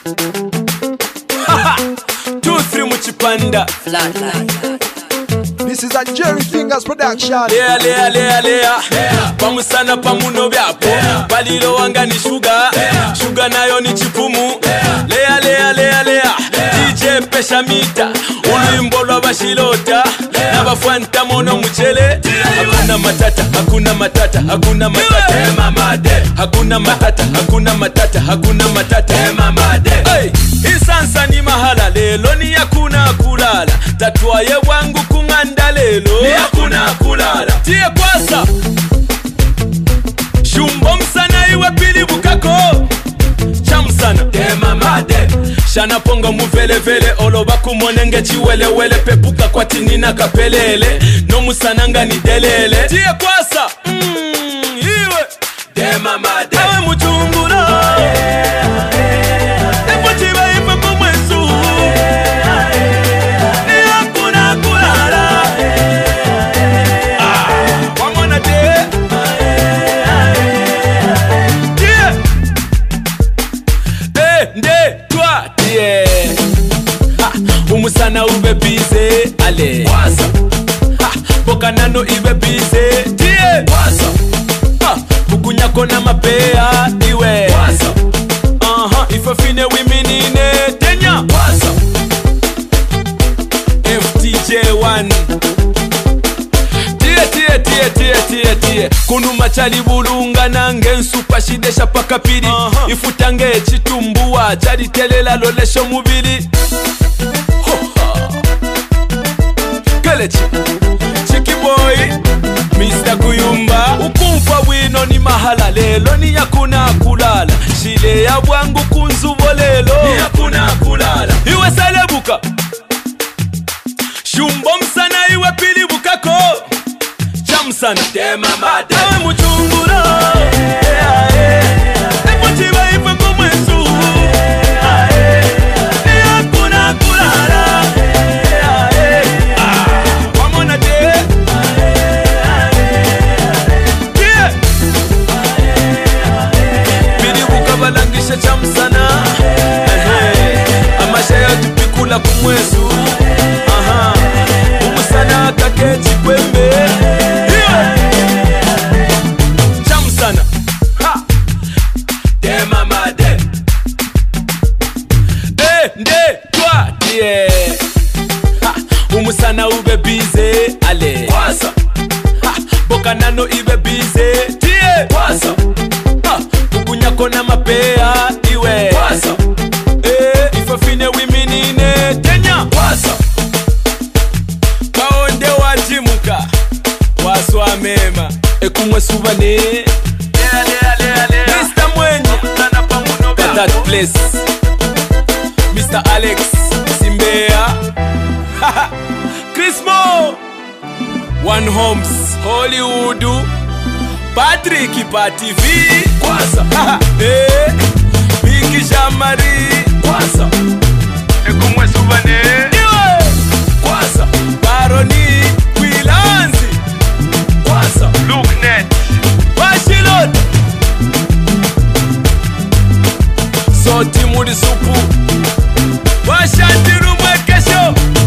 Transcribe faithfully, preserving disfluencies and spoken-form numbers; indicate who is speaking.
Speaker 1: Two, three muchipanda.
Speaker 2: This is a Jerry Fingers production.
Speaker 1: Lea, lea, lea, lea. Pamusana pamuno byapo. Balilo wanga ni sugar. Sugar nayo ni chipumu. Lea, lea, lea, lea. D J pesha mita. Ulimbo lwa bashilota. Nabafwanta mono mchele. Hakuna matata, hakuna matata, hakuna matata. Hakuna matata, hakuna matata, hakuna matata. Hey, isansa ni mahala lelo ni yakuna kulala. Tatwaye wangu kunganda lelo ni yakuna kulala. Tie kwasa Shumbo msana iwe pili bukako Chamsana Dema made Shana ponga muvele vele Oloba kumonenge chiwele wele Pepuka kwa tinina kapelele No musananga ni delele Tie kwasa Mmm Iwe Dema made Awe mchungura Epo chiba ife kumwesu Ni yakuna kulala Ah Wamona de Nde, toi, tie ha, umusana ube bize, ale Waza ha, bokanano ibe bize, tie Waza ha, bukunyako na mapea, iwe Waza Aha, uh-huh. Ife fine wiminine, tenya Waza F T J one Tie, tie, tie, tie, tie, tie Kunu machali bulunga nange nsupa shidesha paka pili uh-huh. Ifutange chitumbuwa chali telela lolesho mubili Kelechi Chiki boy Mister Kuyumba Ukumfa wino ni mahala lelo ni yakuna kulala Shile ya wangu kunzubo lelo ni yakuna kulala Iwe salebuka Shumbo msana iwe pili bukako Chamsana Dema made Awe mchungura Epo chiba ife kumwesu Ni yakuna kulala Wamona de Yeah Pili bukabalangisha chamsana Amasha ya tupikula kumwesu Aha Umusana kakechi kwembe Chamsana ha Dema made Eh nde toi tie ha umusana ube bize ale Waza ha bokanano ibe bize tie Waza ha bukunyako na mapea iwe Waza eh ife fine wiminine tenya Waza Kaonde wajimuka Waswa mema Ekumwe subane Lea lea lea lea Mister Mwenye At that place Mister Alex Simbea Chris Mo One Homes Hollywood Patrick Pati V Kwasa Eh Biki Jamari Kwasa Ekumwe subane Kwasa Baroni Kwilanzi Kwasa Looknet Washilot Soti muri supu Washandiru mwekesho